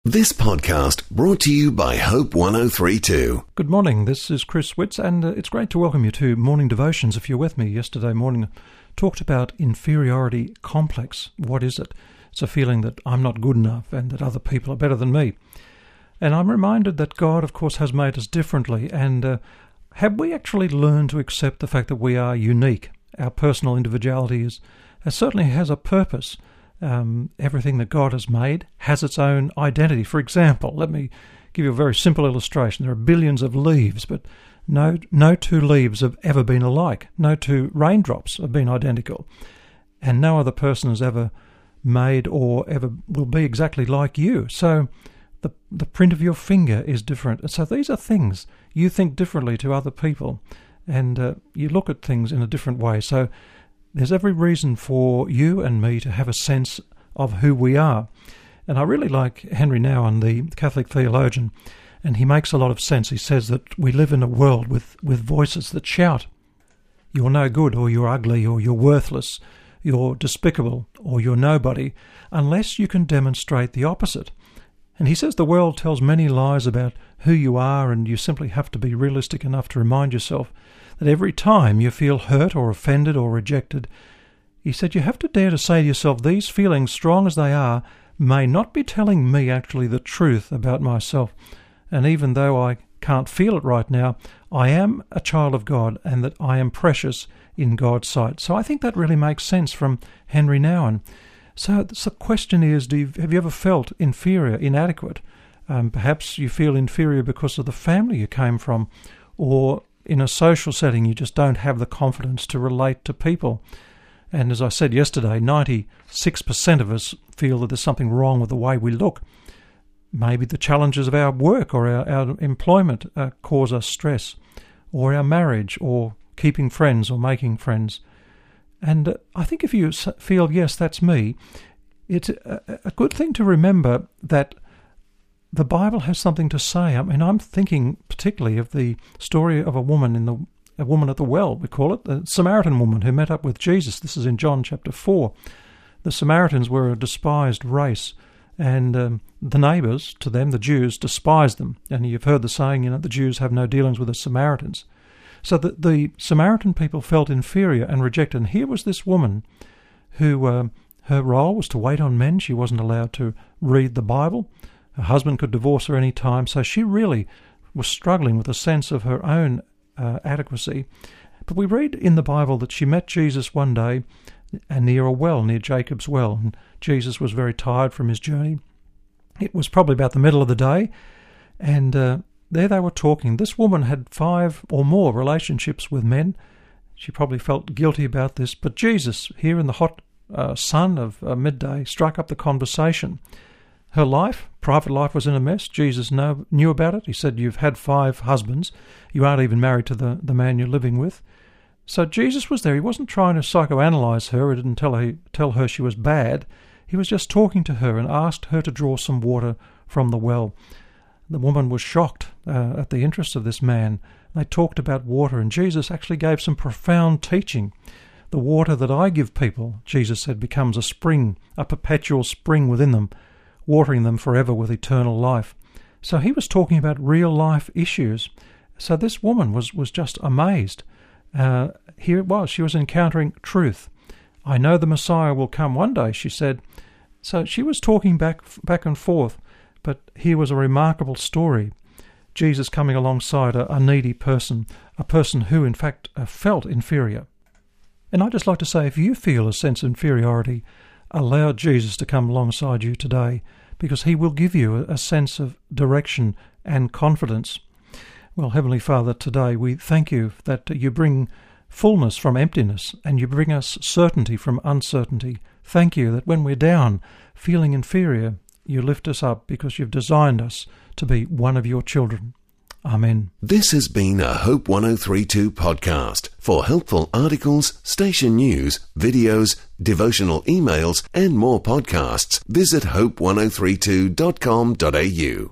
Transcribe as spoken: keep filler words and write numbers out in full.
This podcast brought to you by Hope one oh three point two. Good morning, this is Chris Witts, and uh, it's great to welcome you to Morning Devotions. If you're with me yesterday morning, talked about inferiority complex. What is it? It's a feeling that I'm not good enough and that other people are better than me. And I'm reminded that God, of course, has made us differently, and uh, have we actually learned to accept the fact that we are unique? Our personal individuality is, uh, certainly has a purpose. Um, everything that God has made has its own identity. For example, let me give you a very simple illustration. There are billions of leaves, but no, no two leaves have ever been alike. No two raindrops have been identical. And no other person has ever made or ever will be exactly like you. So the, the print of your finger is different. And so these are things. You think differently to other people, and uh, you look at things in a different way. So there's every reason for you and me to have a sense of who we are. And I really like Henry Nouwen, the Catholic theologian, and he makes a lot of sense. He says that we live in a world with, with voices that shout, you're no good, or you're ugly, or you're worthless, you're despicable, or you're nobody, unless you can demonstrate the opposite. And he says the world tells many lies about who you are, and you simply have to be realistic enough to remind yourself that every time you feel hurt or offended or rejected, he said you have to dare to say to yourself, these feelings, strong as they are, may not be telling me actually the truth about myself. And even though I can't feel it right now, I am a child of God and that I am precious in God's sight. So I think that really makes sense from Henry Nouwen. So the question is, do you, have you ever felt inferior, inadequate? Um, perhaps you feel inferior because of the family you came from, or in a social setting you just don't have the confidence to relate to people. And as I said yesterday, ninety-six percent of us feel that there's something wrong with the way we look. Maybe the challenges of our work or our, our employment uh, cause us stress, or our marriage, or keeping friends or making friends. And uh, I think if you feel, yes, that's me, it's a, a good thing to remember that the Bible has something to say. I mean, I'm thinking particularly of the story of a woman in the a woman at the well, we call it, the Samaritan woman who met up with Jesus. This is in John chapter four. The Samaritans were a despised race, and um, the neighbours to them, the Jews, despised them. And you've heard the saying, you know, the Jews have no dealings with the Samaritans. So the, the Samaritan people felt inferior and rejected. And here was this woman who, uh, her role was to wait on men. She wasn't allowed to read the Bible. Her husband could divorce her any time, so she really was struggling with a sense of her own uh, adequacy. But we read in the Bible that she met Jesus one day and near a well, near Jacob's well, and Jesus was very tired from his journey. It was probably about the middle of the day, and uh, there they were talking. This woman had five or more relationships with men. She probably felt guilty about this, but Jesus, here in the hot uh, sun of uh, midday, struck up the conversation. Her life, private life, was in a mess. Jesus know, knew about it. He said, you've had five husbands. You aren't even married to the, the man you're living with. So Jesus was there. He wasn't trying to psychoanalyze her. He didn't tell her, tell her she was bad. He was just talking to her and asked her to draw some water from the well. The woman was shocked uh, at the interest of this man. They talked about water, and Jesus actually gave some profound teaching. The water that I give people, Jesus said, becomes a spring, a perpetual spring within them, watering them forever with eternal life. So he was talking about real life issues. So this woman was, was just amazed. Uh, here it was, she was encountering truth. I know the Messiah will come one day, she said. So she was talking back back and forth, but here was a remarkable story. Jesus coming alongside a, a needy person, a person who in fact uh, felt inferior. And I'd just like to say, if you feel a sense of inferiority, allow Jesus to come alongside you today, because he will give you a, a sense of direction and confidence. Well, Heavenly Father, today we thank you that you bring fullness from emptiness and you bring us certainty from uncertainty. Thank you that when we're down, feeling inferior, you lift us up because you've designed us to be one of your children. Amen. This has been a Hope one oh three point two podcast. For helpful articles, station news, videos, devotional emails, and more podcasts, visit hope one oh three two dot com dot a u.